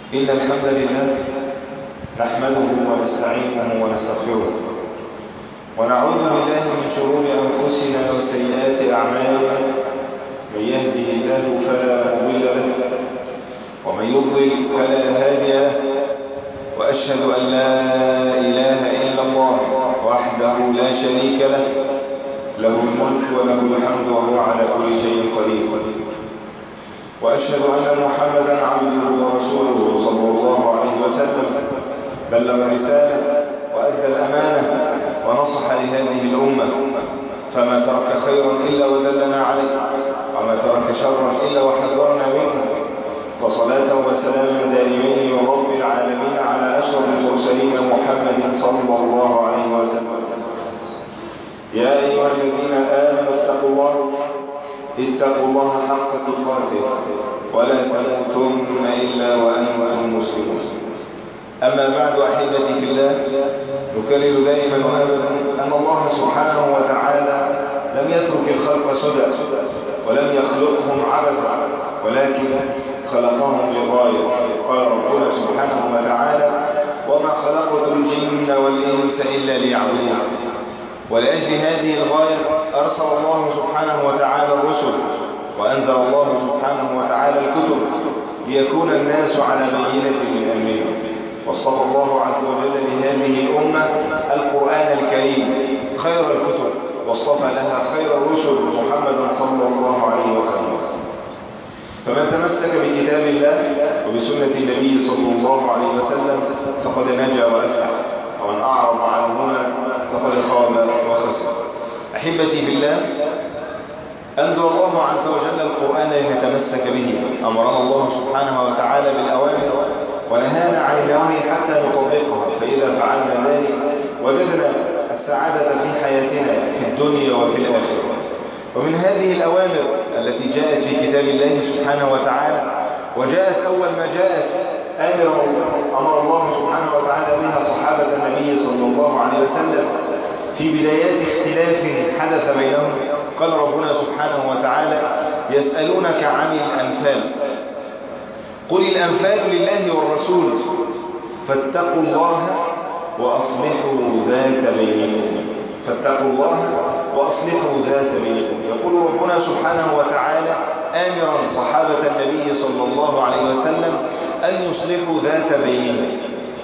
إن الحمد لله نحمده ونستعينه ونستغفره ونعوذ بالله من شرور أنفسنا وسيئات أعمالنا. من يهده الله فلا مضل له ومن يضلل فلا هادي له، وأشهد أن لا إله إلا الله وحده لا شريك له، له الملك وله الحمد وهو على كل شيء قدير. وأشهد أن محمدا عبده ورسوله صلى الله عليه وسلم، بلغ الرسالة وأدى الأمانة ونصح لهذه الأمة، فما ترك خيرا إلا ودلنا عليه، وما ترك شرا إلا وحذرنا منه. فصلاة وسلاما دائمين من رب العالمين على أشرف المرسلين محمد صلى الله عليه وسلم. يا أيها الذين آمنوا اتقوا الله حق تقاته ولا تموتن إلا وأنتم مسلمون. أما بعد، أحبتي في الله، نكرر دائما وأبدا أن الله سبحانه وتعالى لم يترك الخلق سدى ولم يخلقهم عبثا، ولكن خلقهم لغاية. قال ربنا سبحانه وتعالى: وما خلقت الجن والإنس إلا ليعبدون. ولأجل هذه الغاية أرسل الله سبحانه وتعالى الرسل، وأنزل الله سبحانه وتعالى الكتب ليكون الناس على بينة من أمرهم. واصطفى الله عز وجل لهذه الأمة القرآن الكريم خير الكتب، واصطفى لها خير الرسل محمدا صلى الله عليه وسلم. فمن تمسك بكتاب الله وبسنة النبي صلى الله عليه وسلم فقد نجا وأفلح، ومن أعرض عنهما فقد خاب وخسر. أحبتي بالله، أنزل الله عز وجل القرآن لنتمسك به. أمرنا الله سبحانه وتعالى بالأوامر ونهانا عن النواهي حتى نطبقها، فإذا فعلنا ذلك وجدنا السعادة في حياتنا في الدنيا وفي الآخرة. ومن هذه الأوامر التي جاءت في كتاب الله سبحانه وتعالى، وجاءت أول ما جاءت أمر الله سبحانه وتعالى بها صحابة النبي صلى الله عليه وسلم في بدايات اختلاف حدث بينهم. قال ربنا سبحانه وتعالى: يسألونك عن الأنفال، قل الأنفال لله والرسول فاتقوا الله وأصلحوا ذات بينكم. فاتقوا الله وأصلحوا ذات بينكم. يقول ربنا سبحانه وتعالى آمرا صحابة النبي صلى الله عليه وسلم أن يصلحوا ذات بينهم.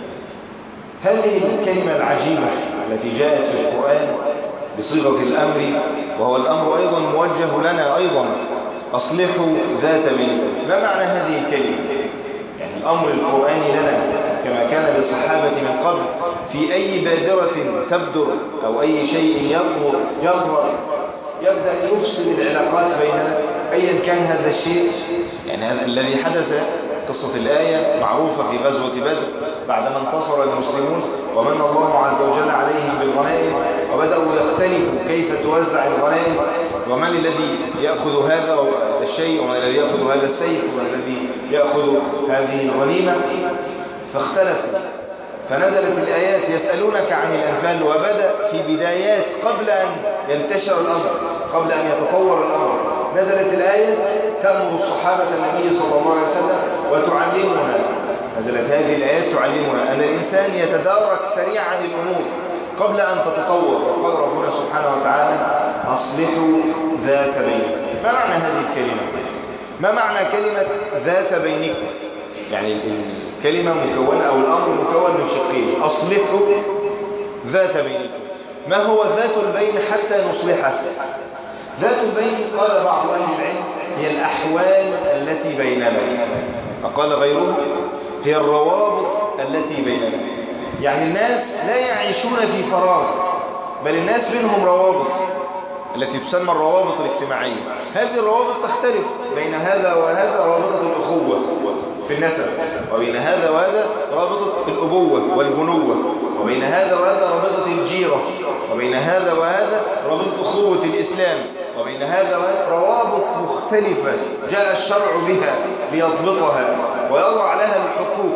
هذه الكلمة العجيبة التي جاءت في القرآن بصيغة الأمر، وهو الأمر أيضا موجه لنا أيضا: أصلحوا ذات بينكم. ما معنى هذه الكلمة؟ يعني الأمر القرآني لنا كما كان للصحابة من قبل، في أي بادرة تبدر أو أي شيء يظهر يبدأ يفسد العلاقات بيننا أيا كان هذا الشيء. يعني هذا الذي حدث، قصة الآية معروفة في غزوة بدر بعدما انتصر المسلمون ومن الله عز وجل عليهم بالغنائم، وبدأوا يختلفوا كيف توزع الغنائم، ومن الذي يأخذ هذا الشيء، ومن الذي يأخذ هذا السيف، ومن الذي يأخذ هذه الغنيمة. فاختلفوا، فنزلت الآيات: يسألونك عن الأنفال. وبدأ في بدايات قبل أن ينتشر الأمر، قبل أن يتطور الأمر، نزلت الآية تأمر الصحابة النبي صلى الله عليه وسلم وتعلمنا. نزلت هذه الآيات تعلمنا أن الإنسان يتدارك سريعا الأمور قبل أن تتطور. وقال ربنا سبحانه وتعالى: أصلحوا ذات بينكم. ما معنى هذه الكلمة؟ ما معنى كلمة ذات بينكم؟ يعني الكلمة مكونة أو الأمر مكون من شقين: أصلحوا ذات بينكم. ما هو ذات البين حتى نصلحه؟ ذات البين قال بعض أهل العلم هي الأحوال التي بيننا، فقال غيره هي الروابط التي بيننا. يعني الناس لا يعيشون في فراغ، بل الناس بينهم روابط التي تسمى الروابط الاجتماعية. هذه الروابط تختلف بين هذا وهذا: رابطة الأخوة في النسب، وبين هذا وهذا رابطة الأبوة والبنوة، وبين هذا وهذا رابطة الجيرة، وبين هذا وهذا رابطة أخوة الإسلام، وبين هذا وهذا روابط مختلفة جاء الشرع بها ليضبطها ويضع لها الحقوق.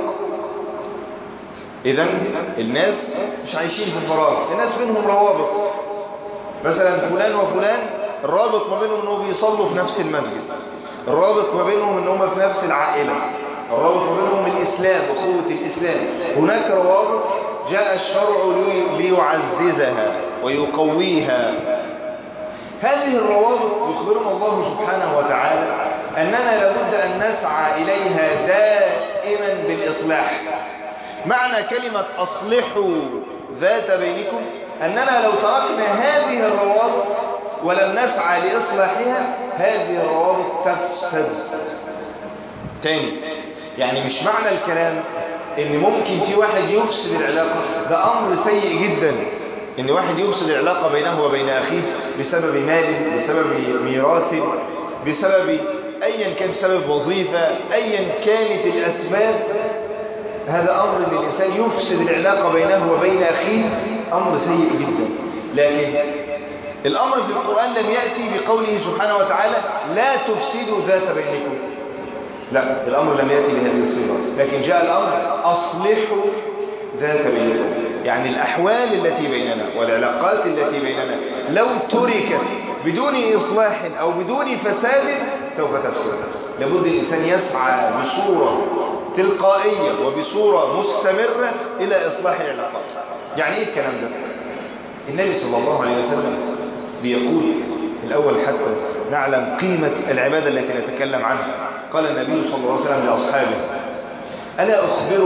إذن الناس مش عايشين في الفراغ، الناس بينهم روابط. مثلا فلان وفلان الرابط ما بينهم أنهم بيصلوا في نفس المسجد، الرابط ما بينهم أنهم في نفس العائلة، الرابط بينهم الإسلام، أخوة الإسلام. هناك روابط جاء الشرع ليعززها ويقويها. هذه الروابط يخبرنا الله سبحانه وتعالى أننا لابد أن نسعى إليها دائما بالإصلاح. معنى كلمة أصلحوا ذات بينكم أننا لو تركنا هذه الروابط ولم نسعى لإصلاحها هذه الروابط تفسد. تاني، يعني مش معنى الكلام ان ممكن في واحد يفسد العلاقة، ده امر سيء جدا ان واحد يفسد العلاقة بينه وبين اخيه بسبب مال، بسبب ميراث، بسبب ايا كان، بسبب وظيفة، ايا كانت الاسباب. هذا امر ان الانسان يفسد العلاقة بينه وبين اخيه، امر سيء جدا. لكن الامر في القرآن لم يأتي بقوله سبحانه وتعالى لا تفسدوا ذات بينكم، لا، الأمر لم يأتي بهذه الصيغة، لكن جاء الأمر أصلحوا ذات بينكم. يعني الأحوال التي بيننا والعلاقات التي بيننا لو تركت بدون إصلاح أو بدون فساد سوف تفسد. لابد الإنسان يسعى بصورة تلقائية وبصورة مستمرة إلى إصلاح العلاقات. يعني إيه الكلام ده؟ النبي صلى الله عليه وسلم بيقول الأول حتى نعلم قيمة العبادة التي نتكلم عنها. قال النبي صلى الله عليه وسلم لأصحابه ألا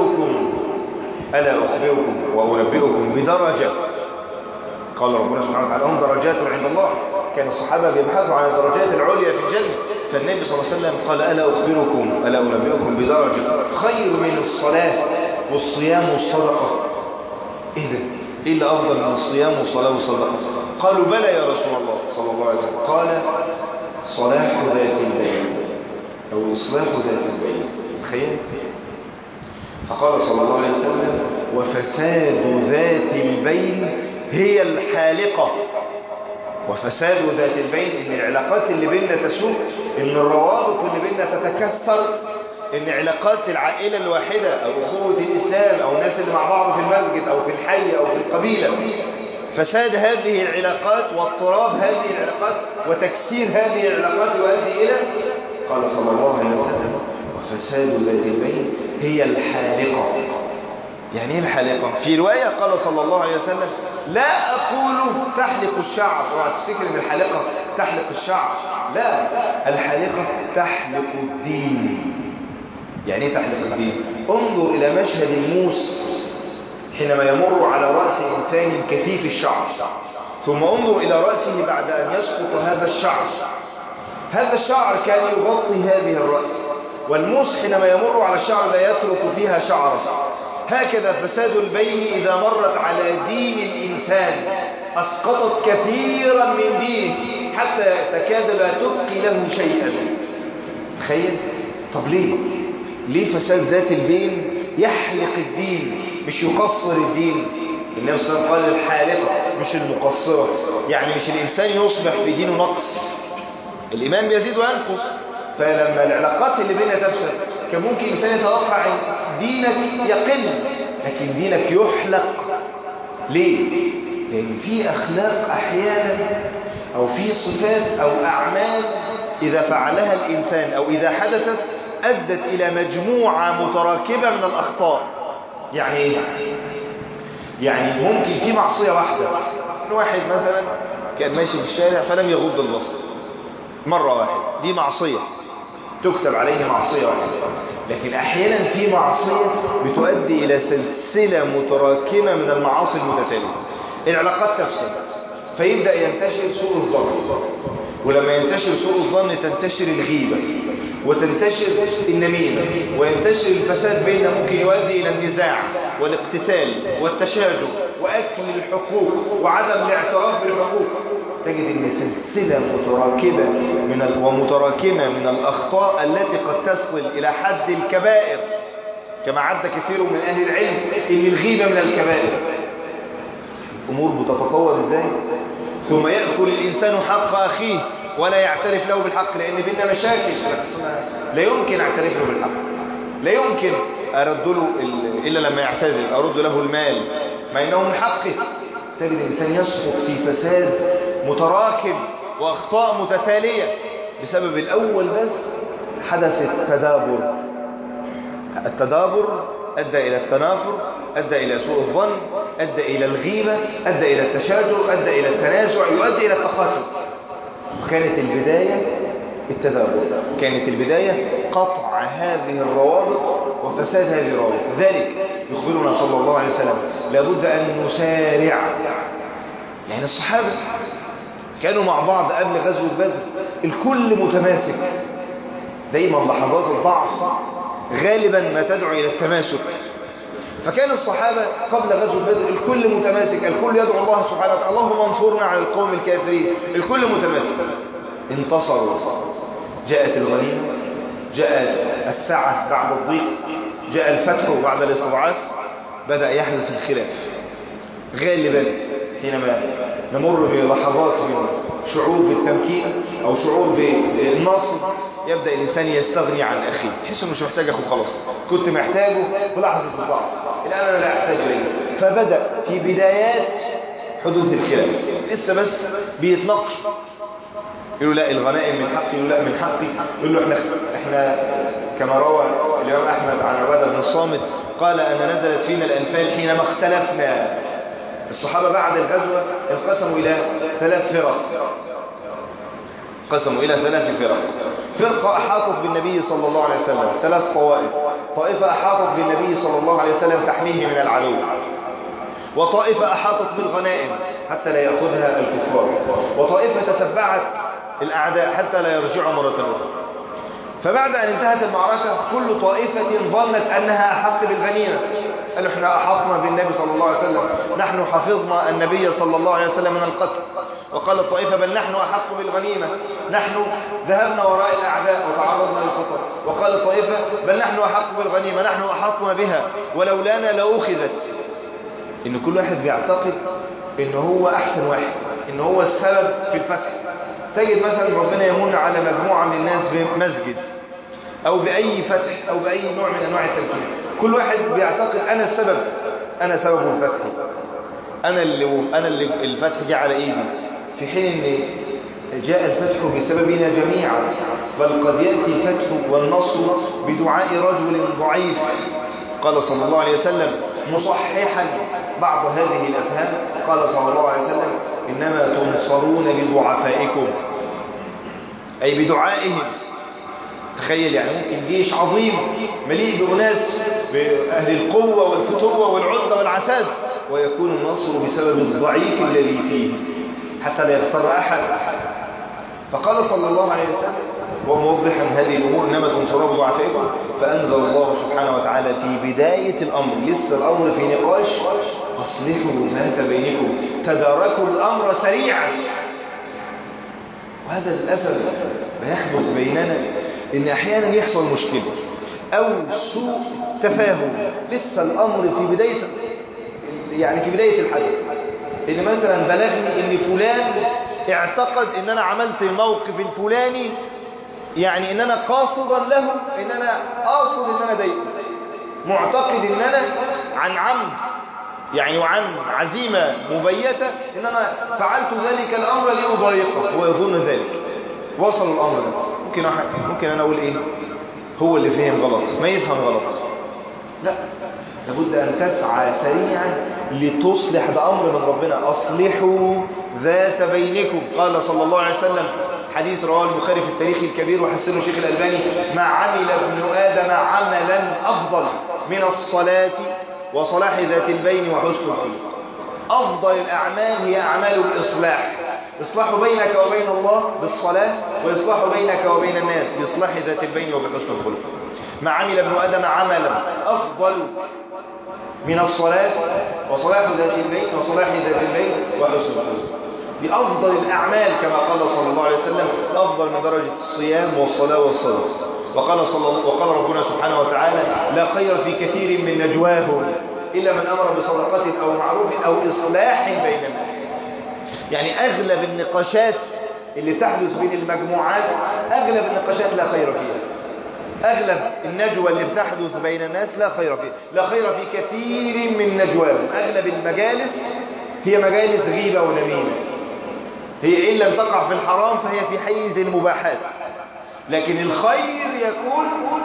أخبركم وأنبئكم بدرجة. قال ربنا سبحانه وتعالى هم درجات عند الله. كان الصحابة بيبحثوا عن الدرجات العليا في الجنة، فالنبي صلى الله عليه وسلم قال ألا أنبئكم بدرجة خير من الصلاة والصيام والصدقة. إيه ده؟ إيه اللي أفضل من الصيام والصلاة والصدقة؟ قالوا بلى يا رسول الله صلى الله عليه وسلم. قال صلاح ذات البين أو إصلاح ذات البين. تخيل. فقال صلى الله عليه وسلم وفساد ذات البين هي الحالقة. وفساد ذات البين إن العلاقات اللي بيننا تسوء، إن الروابط اللي بيننا تتكسر، إن علاقات العائلة الواحدة أو أخوة الإسلام أو الناس اللي مع بعض في المسجد أو في الحي أو في القبيلة، فساد هذه العلاقات واضطراب هذه العلاقات وتكسير هذه العلاقات يؤدي إلى، قال صلى الله عليه وسلم وفساد ذات البين هي الحالقة. يعني ايه الحالقة؟ في رواية قال صلى الله عليه وسلم لا أقول تحلق الشعر. اوعى تفتكر ان الحالقة تحلق الشعر، لا، الحالقة تحلق الدين. يعني ايه تحلق الدين؟ انظر إلى مشهد الموس حينما يمر على رأس إنسان كثيف الشعر، ثم انظر إلى رأسه بعد أن يسقط هذا الشعر. هذا الشعر كان يغطي هذه الرأس، والموس حينما يمر على الشعر لا يترك فيها شعرا. هكذا فساد البين إذا مرت على دين الإنسان أسقطت كثيرا من دينه حتى تكاد لا تبقي له شيئا. تخيل. طب ليه فساد ذات البين يحلق الدين مش يقصر الدين؟ النبي صلى الله عليه وسلم قال الحالقة مش المقصرة. يعني مش الإنسان يصبح في دينه نقص، الإيمان بيزيد وينقص. فلما العلاقات اللي بيننا تفسد كان ممكن الإنسان يتوقع ان دينك يقل، لكن دينك يحلق. ليه؟ لأن في أخلاق أحيانا أو في صفات أو أعمال إذا فعلها الإنسان أو إذا حدثت أدت إلى مجموعة متراكبة من الأخطاء. يعني إيه؟ يعني ممكن في معصية واحدة، واحد مثلا كان ماشي في الشارع فلم يغض البصر مرة واحدة، دي معصية تكتب عليه معصية واحدة. لكن أحيانا في معصية بتؤدي إلى سلسلة متراكمة من المعاصي المتتالية. العلاقات تفسد فيبدأ ينتشر سوء الظن، ولما ينتشر سوء الظن تنتشر الغيبة وتنتشر النميمة وينتشر الفساد بيننا، ممكن يؤدي إلى النزاع والاقتتال والتشاجر وأكل الحقوق وعدم الاعتراف بالحقوق. تجد أن سلسلة متراكمة من الأخطاء التي قد تصل إلى حد الكبائر، كما عد كثير من أهل العلم أن الغيبة من الكبائر. الأمور بتتطور إزاي؟ ثم يأكل الإنسان حق أخيه ولا يعترف له بالحق، لأن بيننا مشاكل لا يمكن أعترف له بالحق، لا يمكن أرد له إلا لما يعتذر، أرد له المال ما إنه من حقه. تجد الإنسان يسقط في فساد متراكم وأخطاء متتالية بسبب الأول بس حدث التدابر. التدابر أدى إلى التنافر، أدى إلى سوء الظن، أدى إلى الغيبة، أدى إلى التشاجر، أدى إلى التنازع، يؤدي إلى التخاصم. وكانت البداية التدابر، كانت البداية قطع هذه الروابط وفساد هذه الروابط. ذلك يخبرنا صلى الله عليه وسلم لابد أن نسارع. يعني الصحابة كانوا مع بعض قبل غزوة بدر، الكل متماسك. دايما لحظات الضعف غالبا ما تدعو إلى التماسك. فكان الصحابة قبل غزوة بدر الكل متماسك، الكل يدعو الله سبحانه وتعالى اللهم انصرنا على القوم الكافرين، الكل متماسك. انتصروا، جاءت الغنيمة، جاءت السعة بعد الضيق، جاء الفتح بعد الاستضعاف، بدأ يحدث الخلاف. غالبا حينما نمر بلحظات من شعور بالتمكين أو شعور بالنصر يبدأ الإنسان يستغني عن أخيه، يحس إنه مش محتاج أخوه، خلاص كنت محتاجه في لحظة الضعف، الآن أنا لا أحتاج إليه. فبدأ في بدايات حدوث الخلاف، لسه بس بيتناقش، يقولوا لا الغنائم من حقي، يقولوا لا من حقي، يقولوا احنا كما روى الإمام أحمد عن عبادة بن الصامت قال أن نزلت فينا الأنفال حينما اختلفنا. الصحابة بعد الغزوة انقسموا إلى 3 فرق، قسموا إلى 3 فرق. فرقة أحاطت بالنبي صلى الله عليه وسلم، 3 طوائف. طائفة أحاطت بالنبي صلى الله عليه وسلم تحميه من العدو، وطائفة أحاطت بالغنائم حتى لا يأخذها الكفار، وطائفة تتبعت الأعداء حتى لا يرجعوا مرة أخرى. فبعد أن انتهت المعركة كل طائفة ظنت أنها أحق بالغنيمة، قالوا احنا أحطنا بالنبي صلى الله عليه وسلم، نحن حفظنا النبي صلى الله عليه وسلم من القتل. وقال الطائفة بل نحن أحق بالغنيمة، نحن ذهبنا وراء الأعداء وتعرضنا للخطر. وقال الطائفة بل نحن أحق بالغنيمة، نحن أحطنا بها ولولانا لأخذت. إن كل واحد بيعتقد إن هو أحسن واحد، إن هو السبب في الفتح. تجد مثلا ربنا يمن على مجموعة من الناس بمسجد أو بأي فتح أو بأي نوع من أنواع التمكين، كل واحد بيعتقد أنا السبب، أنا سبب الفتح، أنا اللي الفتح جاء على إيدي، في حين أن جاء الفتح بسببنا جميعا. بل قد يأتي الفتح والنصر بدعاء رجل ضعيف. قال صلى الله عليه وسلم مصححا بعض هذه الأفهام، قال صلى الله عليه وسلم إنما تنصرون بضعفائكم، أي بدعائهم. تخيل يعني ممكن جيش عظيم مليء بأناس بأهل القوة والفتوة والعزة والعتاد، ويكون النصر بسبب الضعيف الذي فيه حتى لا يغتر أحد. فقال صلى الله عليه وسلم وموضحا هذه الأمور إنما تنصرون بضعفائكم، فأنزل الله سبحانه وتعالى في بداية الأمر، لسه الأمر في نقاش، أصلحوا ذات بينكم، تداركوا الأمر سريعا. وهذا للأسف بيحدث بيننا، إن أحيانا يحصل مشكلة أو سوء تفاهم، لسه الأمر في بداية، يعني في بداية الحدث. إن مثلا بلغني إن فلان اعتقد إن أنا عملت الموقف الفلاني، يعني إن أنا قاصدا له، إن أنا قاصد إن أنا ضايقه، معتقد إن أنا عن عمد يعني وعن عزيمة مبيتة إن أنا فعلت ذلك الأمر لأضايقه، هو يظن ذلك. وصل الأمر ده ممكن أنا أقول إيه؟ هو اللي فهم غلط، ما يفهم غلط. لا، لابد أن تسعى سريعا لتصلح، ده أمر من ربنا، أصلحوا ذات بينكم. قال صلى الله عليه وسلم، حديث رواه البخاري في التاريخ الكبير وحسنه شيخ الألباني، ما عمل ابن آدم عملا أفضل من الصلاة وصلاح ذات البين وحسن الخلق. أفضل الأعمال هي أعمال الإصلاح، إصلاح بينك وبين الله بالصلاة، وإصلاح بينك وبين الناس بإصلاح ذات البين وبحسن الخلق. ما عمل ابن آدم عملا أفضل من الصلاة وصلاح ذات البين وصلاح ذات البين وحسن الخلق. بأفضل الأعمال كما قال صلى الله عليه وسلم، أفضل من درجة الصيام والصلاة والصدقة. وقال ربنا سبحانه وتعالى لا خير في كثير من نجواهم إلا من أمر بصدقة أو معروف أو إصلاح بين الناس. يعني أغلب النقاشات اللي تحدث بين المجموعات، أغلب النقاشات لا خير فيها، أغلب النجوى اللي بتحدث بين الناس لا خير فيها، لا خير في كثير من نجواهم. أغلب المجالس هي مجالس غيبة ونميمة، هي إن لم تقع في الحرام فهي في حيز المباحات، لكن الخير يكون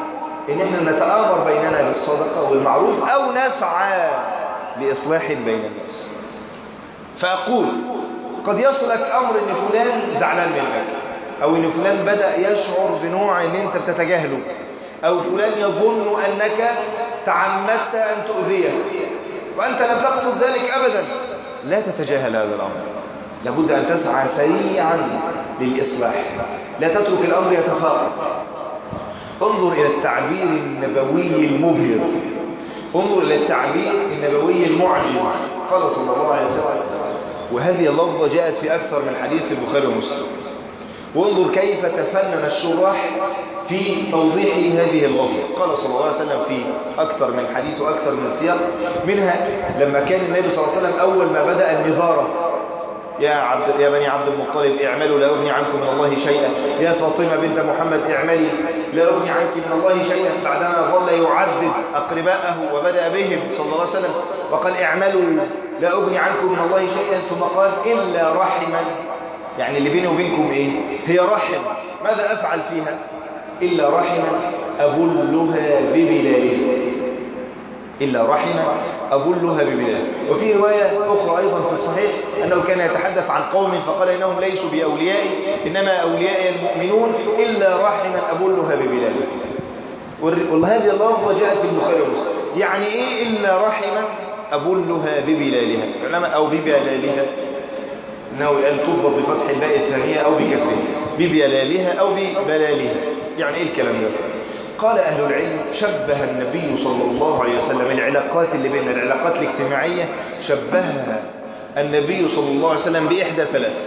إن احنا نتآمر بيننا بالصدقة والمعروف أو نسعى لإصلاح بين الناس. فأقول قد يصلك أمر إن فلان زعلان منك، أو إن فلان بدأ يشعر بنوع إن أنت بتتجاهله، أو فلان يظن أنك تعمدت أن تؤذيه وأنت لم تقصد ذلك أبدا. لا تتجاهل هذا الأمر، لابد أن تسعى سريعا للإصلاح، لا تترك الأمر يتفاقم. انظر إلى التعبير النبوي المبهر، انظر إلى التعبير النبوي المعجز. قال صلى الله عليه وسلم، وهذه اللفظة جاءت في أكثر من حديث في البخاري ومسلم، وانظر كيف تفنن الشراح في توضيح هذه اللفظة. قال صلى الله عليه وسلم في أكثر من حديث وأكثر من سياق، منها لما كان النبي صلى الله عليه وسلم أول ما بدأ النظارة: يا بني عبد المطلب اعملوا لا أغني عنكم من الله شيئا، يا فاطمة بنت محمد اعملي لا أغني عنك من الله شيئا، بعدما ظل يعدد أقرباءه وبدأ بهم صلى الله عليه وسلم وقال اعملوا لا أغني عنكم من الله شيئا، ثم قال إلا رحما، يعني اللي بيني وبينكم إيه؟ هي رحم، ماذا أفعل فيها؟ إلا رحما أبلها ببلالها، إلا رحما أبلها ببلالها. وفي رواية أخرى أيضا في الصحيح أنه كان يتحدث عن قوم فقال إنهم ليسوا بأوليائي إنما أوليائي المؤمنون إلا رحما أبلها ببلالها. وهذه اللفظة جاءت في البخاري ومسلم. يعني إيه إلا رحما أبلها ببلالها أو ببلالها؟ إنه الآن تضبط بفتح الباء الثانية أو بكسرها، ببلالها أو ببلالها. يعني إيه الكلام ده؟ قال أهل العلم شبه النبي صلى الله عليه وسلم العلاقات اللي بين العلاقات الاجتماعية، شبهها النبي صلى الله عليه وسلم بإحدى ثلاث: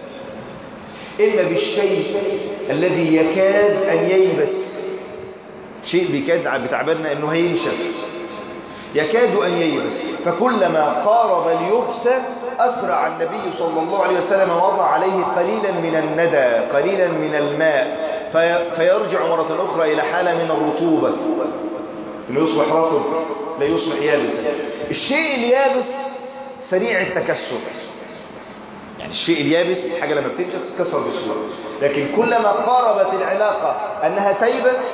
إما بالشيء الذي يكاد أن ييبس، شيء بيكاد بتعبيرنا أنه هينشف، يكاد أن ييبس، فكلما قارب اليبس أسرع النبي صلى الله عليه وسلم وضع عليه قليلا من الندى، قليلا من الماء، فيرجع مرة أخرى إلى حالة من الرطوبة، إنه يصبح رطب لا يصبح يابسا. الشيء اليابس سريع التكسر، يعني الشيء اليابس حاجة لما بتنشف تتكسر بسرعة، لكن كلما قاربت العلاقة أنها تيبس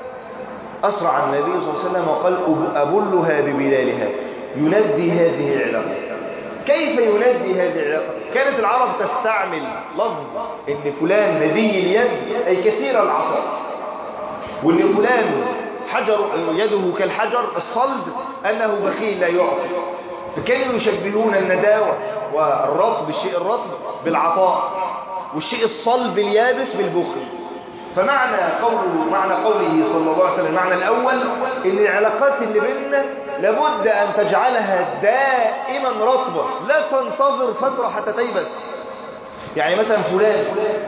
أسرع النبي صلى الله عليه وسلم وقال أبلها ببلالها، يندي هذه العلاقة. كيف يندي هذه العلاقة؟ كانت العرب تستعمل لفظ إن فلان ندي اليد أي كثير العطاء، وإن فلان يده كالحجر الصلب أنه بخيل لا يعطي، فكانوا يشبهون النداوة والرطب، الشيء الرطب بالعطاء، والشيء الصلب اليابس بالبخل. فمعنى قوله صلى الله عليه وسلم، المعنى الأول إن العلاقات اللي بيننا لابد أن تجعلها دائما رطبة، لا تنتظر فترة حتى تيبس. يعني مثلا فلان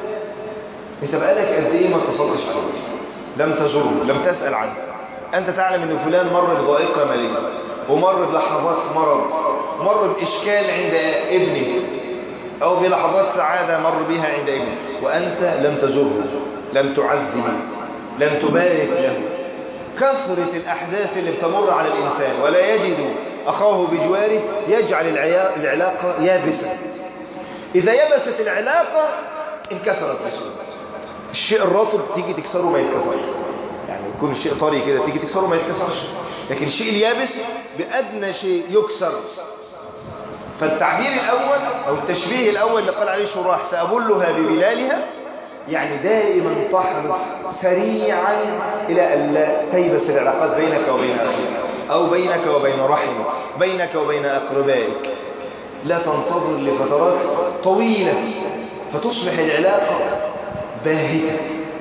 انت بقالك قد ايه ما اتصلتش عليه، لم تزوره، لم تسأل عنه، أنت تعلم أن فلان مر بضائقة مالية، ومر بلحظات مرض، مر بإشكال عند ابنه، أو بلحظات سعادة مر بها عند ابنه، وأنت لم تزوره، لم تعزه، لم تبارك له. كثرة الأحداث اللي بتمر على الإنسان ولا يجد أخاه بجواره يجعل العلاقة يابسة. إذا يبست العلاقة انكسرت بسهولة. الشيء الرطب تيجي تكسره ما يتكسرش، يعني يكون الشيء طري كده تيجي تكسره ما يتكسرش، لكن الشيء اليابس بأدنى شيء يكسر. فالتعبير الأول أو التشبيه الأول اللي قال عليه شراح سأبلها ببلالها، يعني دائما تحرص سريعا إلى أن لا تيبس العلاقات بينك وبين أخيك، أو بينك وبين رحمك، بينك وبين أقربائك. لا تنتظر لفترات طويلة فتصبح العلاقة باهتة،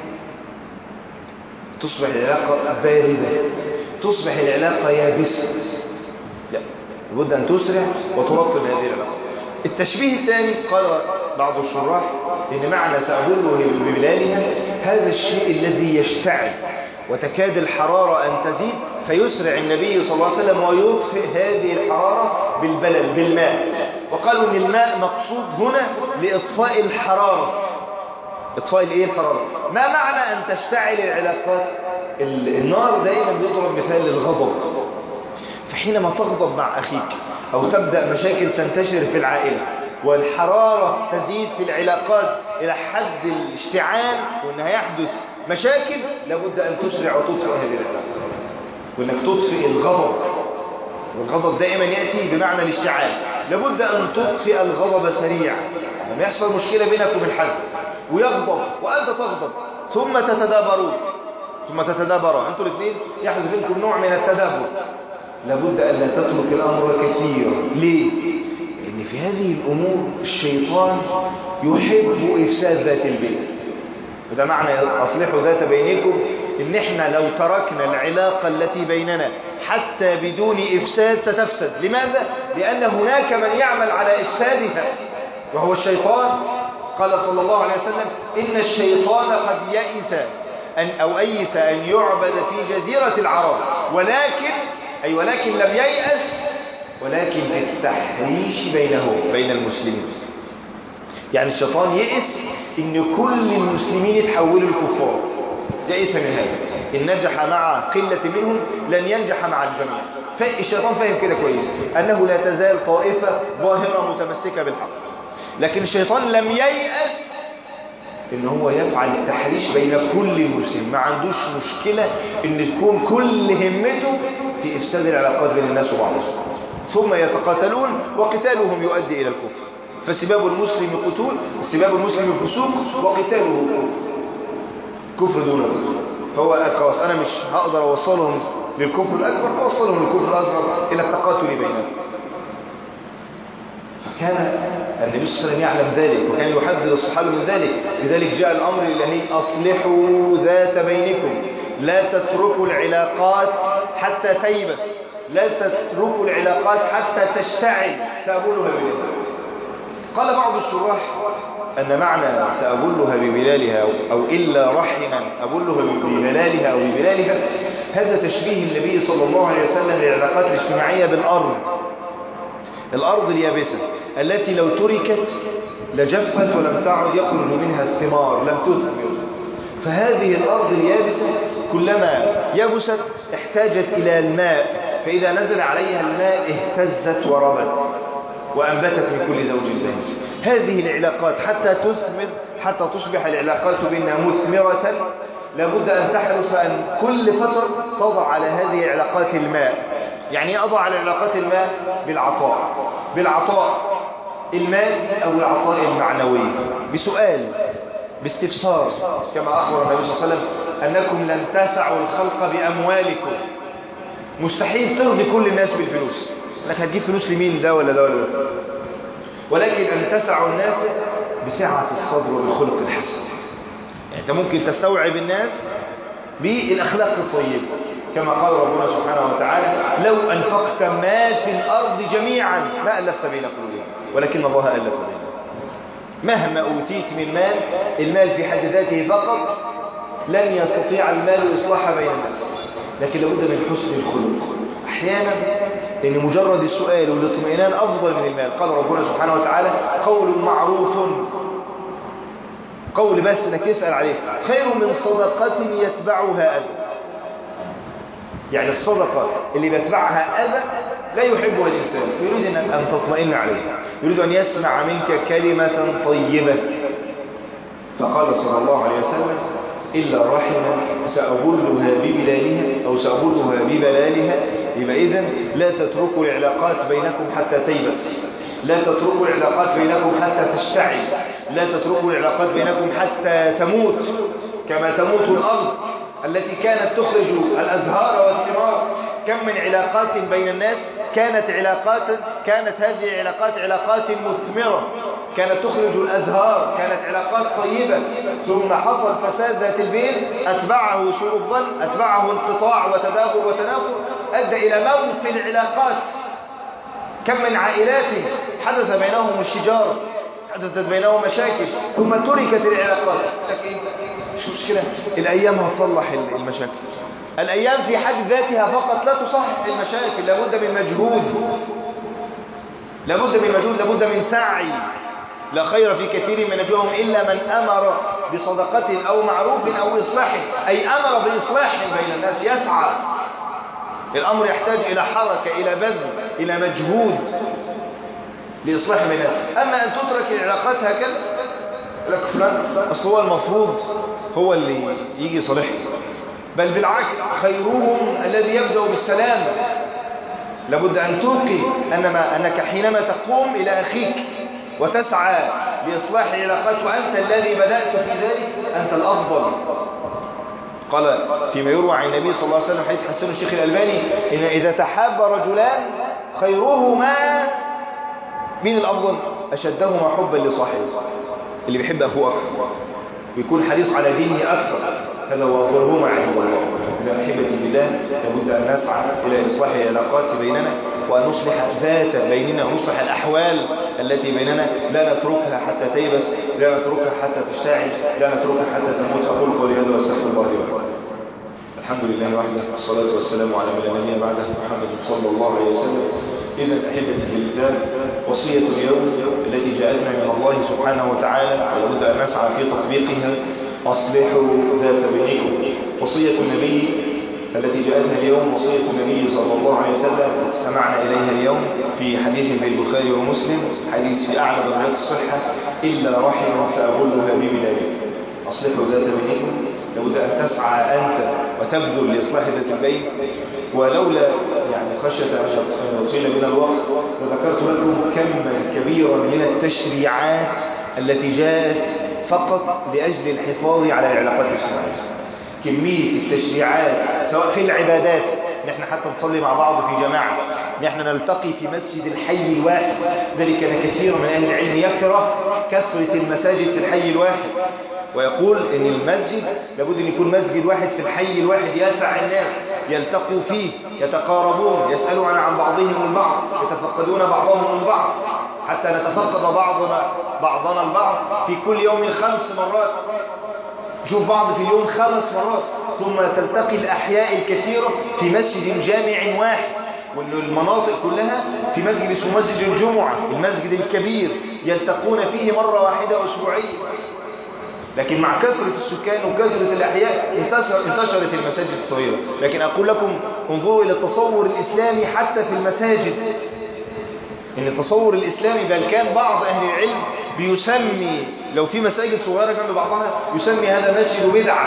تصبح العلاقة باردة، تصبح العلاقة يابسة. لا، لابد أن تسرع وترطب هذه العلاقة. التشبيه الثاني قال بعض الشراح إن معنى سأبله ببلالها هذا الشيء الذي يشتعل وتكاد الحرارة أن تزيد، فيسرع النبي صلى الله عليه وسلم ويطفئ هذه الحرارة بالبلل بالماء. وقالوا إن الماء مقصود هنا لإطفاء الحرارة. إطفاء الإيه؟ الحرارة. ما معنى أن تشتعل العلاقات؟ النار دائما بيضرب مثال للغضب، فحينما تغضب مع أخيك أو تبدأ مشاكل تنتشر في العائلة والحرارة تزيد في العلاقات إلى حد الاشتعال، وأنها يحدث مشاكل لابد أن تسرع وتطفئ هذه العلاقة، وأنك تطفئ الغضب. والغضب دائما يأتي بمعنى الاشتعال. لابد أن تطفئ الغضب سريعا. لما يحصل مشكلة بينك وبين حد ويغضب وأنت تغضب ثم تتدابروا أنتوا الاثنين يحدث بينكم نوع من التدابر، لابد أن لا تترك الأمر كثيرا. ليه؟ لأن في هذه الأمور الشيطان يحب إفساد ذات البين. وده معنى أصلحوا ذات بينكم، إن إحنا لو تركنا العلاقة التي بيننا حتى بدون إفساد ستفسد. لماذا؟ لأن هناك من يعمل على إفسادها وهو الشيطان. قال صلى الله عليه وسلم: إن الشيطان قد أيس أن يعبد في جزيرة العرب، ولكن لم ييأس، ولكن بالتحريش بين المسلمين. يعني الشيطان يئس إن كل المسلمين يتحولوا الكفار، يئس من هذا. إن نجح مع قلة منهم لن ينجح مع الجميع. فالشيطان فاهم كده كويس أنه لا تزال طائفة ظاهرة متمسكة بالحق، لكن الشيطان لم ييأس إن هو يفعل التحريش بين كل المسلمين. ما عندوش مشكلة إن تكون كل همته في إفساد العلاقات بين الناس وبعضهم، ثم يتقاتلون وقتالهم يؤدي إلى الكفر. فسباب المسلم قتول، سباب المسلم فسوق، وقتاله كفر دون كفر. فهو خلاص أنا مش هقدر أوصلهم للكفر الأكبر، أوصلهم للكفر الأصغر إلى التقاتل بينهم. فكان النبي صلى الله عليه وسلم يعلم ذلك، وكان يحذر الصحابة من ذلك. لذلك جاء الأمر الإلهي: أصلحوا ذات بينكم، لا تتركوا العلاقات حتى تيبس، لا تتركوا العلاقات حتى تشتعل. سأبلها ببلالها. قال بعض الشراح أن معنى سأبلها ببلالها أو إلا رحما أبلها ببلالها أو ببلالها، هذا تشبيه النبي صلى الله عليه وسلم للعلاقات الاجتماعية الأرض اليابسة التي لو تركت لجفت ولم تعد يخرج منها الثمار، لم تثمر. فهذه الأرض اليابسة كلما يبست احتاجت إلى الماء، فإذا نزل عليها الماء اهتزت وربت وأنبتت من كل زوج بهيج. هذه العلاقات حتى تثمر، حتى تصبح العلاقات بيننا مثمرة، لابد أن تحرص أن كل فترة تضع على هذه العلاقات الماء. يعني أضع على علاقات الماء بالعطاء المادي أو العطاء المعنوي، بسؤال، باستفسار، كما أخبر النبي صلى الله عليه وسلم: أنكم لن تسعوا الخلق بأموالكم. مستحيل ترضي كل الناس بالفلوس، انك هتجيب فلوس لمين، ده ولا ده ولا ده، ولكن أن تسعوا الناس بسعة الصدر والخلق الحسن. يعني أنت ممكن تستوعب الناس بالأخلاق الطيبة، كما قال ربنا سبحانه وتعالى: لو أنفقت ما في الأرض جميعا ما ألفت بين قلوبهم ولكن الله ألف بينهم. مهما أوتيت من مال، المال في حد ذاته فقط لن يستطيع المال إصلاح بين الناس، لكن لابد من حسن الخلق. أحيانا لأن مجرد السؤال والاطمئنان أفضل من المال. قال ربنا سبحانه وتعالى: قول معروف، قول بس انك تسأل عليه خير من صدقة يتبعها أذى. يعني الصدقة اللي بيتبعها أذى لا يحبها الإنسان، يريد أن تطمئن عليه، يريد أن يسمع منك كلمة طيبة. فقال صلى الله عليه وسلم: إلا رحمة سأبلها ببلالها أو سأبلها ببلالها. يبقى إذن لا تتركوا العلاقات بينكم حتى تيبس، لا تتركوا العلاقات بينكم حتى تشتعل، لا تتركوا العلاقات بينكم حتى تموت كما تموت الأرض التي كانت تخرج الأزهار والثمار. كم من علاقات بين الناس كانت هذه العلاقات علاقات مثمرة، كانت تخرج الأزهار، كانت علاقات طيبة، ثم حصل فساد ذات البين، أتبعه سوء الظن، أتبعه انقطاع وتدابر وتنافر، أدى إلى موت العلاقات. كم من عائلات حدث بينهم الشجار، حدثت بينهم مشاكل، ثم تركت العلاقات. شو مشكلة؟ الأيام هتصلح المشاكل. الأيام في حد ذاتها فقط لا تصحح المشاكل، لابد من مجهود، لابد من سعي. لا خير في كثير من نجواهم إلا من أمر بصدقة أو معروف أو إصلاح، أي أمر بإصلاح بين الناس، يسعى. الأمر يحتاج إلى حركة، إلى بذل، إلى مجهود لإصلاح بين الناس. أما أن تترك العلاقات هكذا لك فلان أصل هو المفروض هو اللي يجي يصالحك، بل بالعكس خيرهم الذي يبدأ بالسلام. لابد أن توقي أنك حينما تقوم إلى أخيك وتسعى لإصلاح العلاقات وأنت الذي بدأت في ذلك أنت الأفضل. قال فيما يروى عن النبي صلى الله عليه وسلم حديث حسن الشيخ الألباني إن إذا تحاب رجلان خيرهما من الأفضل أشدهما حبا لصاحبه، اللي بيحب أخوه أكثر ويكون حريص على دينه أكثر، هذا هو أفضلهما عند الله. إذا أحبتي بالله لابد أن نسعى إلى إصلاح العلاقات بيننا وأن نصلح ذات بيننا ونصلح الأحوال التي بيننا، لا نتركها حتى تيبس، لا نتركها حتى تشتعل، لا نتركها حتى تموت. أقول قولي هذا وأستغفر الله لي ولكم. الحمد لله وحده والصلاة والسلام على من لا نبي بعده محمد صلى الله عليه وسلم. إذا أحبتي في الله وصية اليوم التي جاءتنا من الله سبحانه وتعالى ولابد أن نسعى في تطبيقها أصلحوا ذات بينكم. وصية النبي التي جاءتنا اليوم وصية النبي صلى الله عليه وسلم استمعنا إليها اليوم في حديث في البخاري ومسلم، حديث في أعلى درجات الصحة: إلا رحما سأقولها ببلادي. أصلحوا ذات بينكم، لابد أن تسعى أنت وتبذل لإصلاح ذات البين. ولولا خشية أن يطيل بنا الوقت وذكرت لكم كما كبيرا من التشريعات التي جاءت فقط لأجل الحفاظ على العلاقات الاجتماعية. كمية التشريعات سواء في العبادات، نحن حتى نصلي مع بعض في جماعة، نحن نلتقي في مسجد الحي الواحد، ذلك أن كثير من أهل العلم يكره كثرة المساجد في الحي الواحد، ويقول إن المسجد لابد أن يكون مسجد واحد في الحي الواحد يسع الناس يلتقوا فيه، يتقاربون، يسألون عن بعضهم البعض، يتفقدون بعضهم البعض، حتى نتفقد بعضنا البعض في كل يوم 5 مرات، شوف بعض في اليوم 5 مرات، ثم تلتقي الأحياء الكثيرة في مسجد جامع واحد، والمناطق كلها في مسجد اسمه مسجد الجمعة، المسجد الكبير، يلتقون فيه مرة واحدة أسبوعيا. لكن مع كثرة السكان وكثرة الأحياء انتشرت المساجد الصغيرة. لكن أقول لكم انظروا إلى التصور الإسلامي حتى في المساجد، إن التصور الإسلامي بل كان بعض أهل العلم بيسمي لو في مساجد صغيرة جنب بعضها يسمي هذا مسجد بدعة،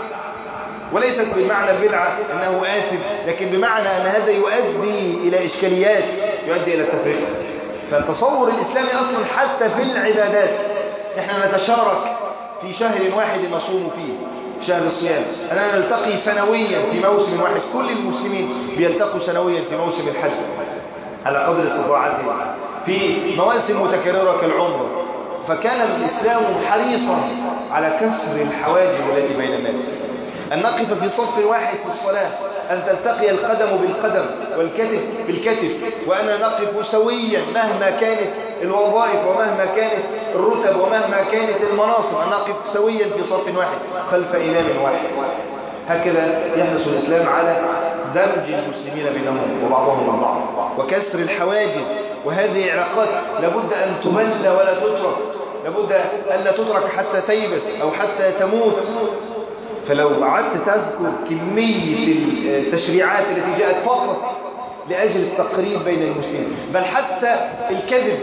وليست بمعنى البدعة أنه آثم، لكن بمعنى أن هذا يؤدي إلى إشكاليات، يؤدي إلى التفرقة. فالتصور الإسلامي أصلا حتى في العبادات، نحن نتشارك في شهر واحد نصوم فيه، شهر الصيام، أننا نلتقي سنويا في موسم واحد، كل المسلمين بيلتقوا سنويا في موسم الحج على قدر استطاعتهم، في مواسم متكررة كالعمر. فكان الإسلام حريصا على كسر الحواجز التي بين الناس، أن نقف في صف واحد في الصلاة، أن تلتقي القدم بالقدم والكتف بالكتف، وأن نقف سويا مهما كانت الوظائف ومهما كانت الرتب ومهما كانت المناصب، أن نقف سويا في صف واحد خلف إمام واحد. هكذا يحرص الإسلام على دمج المسلمين بينهم وبعضهم البعض وكسر الحواجز. وهذه العلاقات لابد أن تبلى ولا تترك، لابد أن لا تترك حتى تيبس أو حتى تموت. فلو قعدت تذكر كمية التشريعات التي جاءت فقط لأجل التقريب بين المسلمين، بل حتى الكذب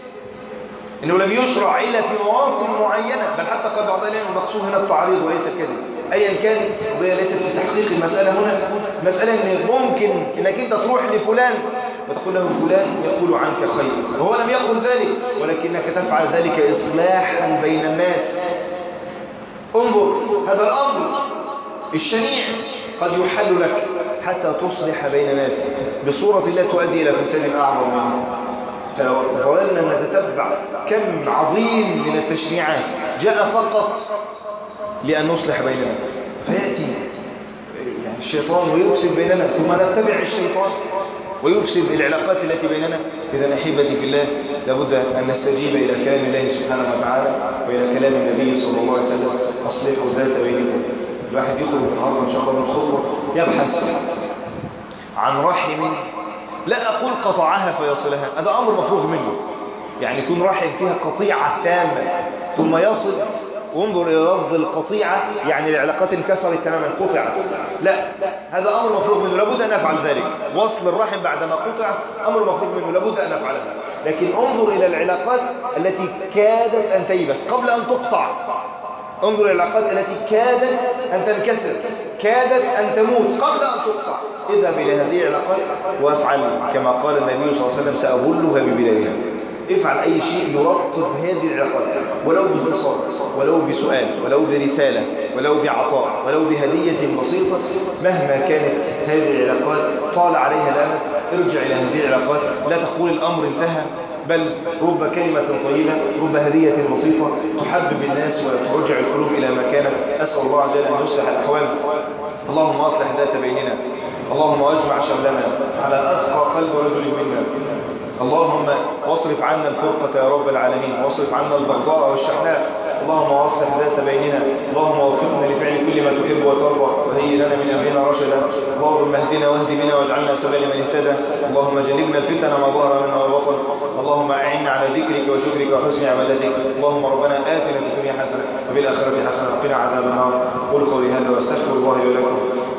إنه لم يشرع إلا في مواطن معينة، بل حتى قد بعض العلماء المقصود هنا التعريض وليس الكذب. أيا كان القضية ليست في تحقيق المسألة هنا، مسألة إن ممكن إنك أنت تروح لفلان وتقول له فلان يقول عنك خير وهو لم يقل ذلك، ولكنك تفعل ذلك إصلاحا بين الناس. انظر هذا الأمر الشنيع قد يحل لك حتى تصلح بين الناس بصورة لا تؤدي إلى فساد أعظم منه. فلو ظللنا نتتبع كم عظيم من التشريعات جاء فقط لأن نصلح بيننا، فيأتي الشيطان ويفسد بيننا، ثم نتبع الشيطان ويفسد العلاقات التي بيننا. إذا أحبتي في الله لابد أن نستجيب إلى كلام الله سبحانه وتعالى وإلى كلام النبي صلى الله عليه وسلم: أصلحوا ذات بينكم. الواحد يخرج النهارده إن شاء الله من الخطوة يبحث عن رحم، لا أقول قطعها فيصلها، هذا أمر مفروغ منه، يعني يكون رحم فيها قطيعة تامة ثم يصل، وانظر إلى لفظ القطيعة، يعني العلاقات انكسرت تماما، قطعت. لا، هذا أمر مفروغ منه، لابد أن نفعل ذلك. وصل الرحم بعدما قطع أمر مفروغ منه، لابد أن نفعله. لكن انظر إلى العلاقات التي كادت أن تيبس قبل أن تقطع. انظر إلى العلاقات التي كادت أن تنكسر، كادت أن تموت قبل أن تقطع. اذهب إلى هذه العلاقات وافعل كما قال النبي صلى الله عليه وسلم: سأبلها ببلادها. افعل أي شيء يرطب هذه العلاقات، ولو باتصال، ولو بسؤال، ولو برسالة، ولو بعطاء، ولو بهدية بسيطة. مهما كانت هذه العلاقات طال عليها الأمد، ارجع إلى هذه العلاقات. لا تقول الأمر انتهى، بل رب كلمة طيبة، رب هدية بسيطة تحبب الناس وترجع القلوب إلى ما كانت. أسأل الله عز وجل أن يصلح الأحوال. اللهم أصلح ذات بيننا، اللهم أجمع شملنا على أتقى قلب رجل منا. اللهم واصرف عنا الفرقة يا رب العالمين، واصرف عنا البغضاء والشحناء. اللهم واصلح ذات بيننا، اللهم وفقنا لفعل كل ما تحب وترضى، وهيئ لنا من أمرنا رشدا. اللهم اهدنا واهد بنا واجعلنا سبيلا لمن اهتدى. اللهم جنبنا الفتن ما ظهر منها وبطن. اللهم أعنا على ذكرك وشكرك وحسن عبادتك. اللهم ربنا آتنا في الدنيا حسنة وفي الآخرة حسنة وقنا عذاب النار. قولوا قولي هذا واستغفر الله لي ولكم.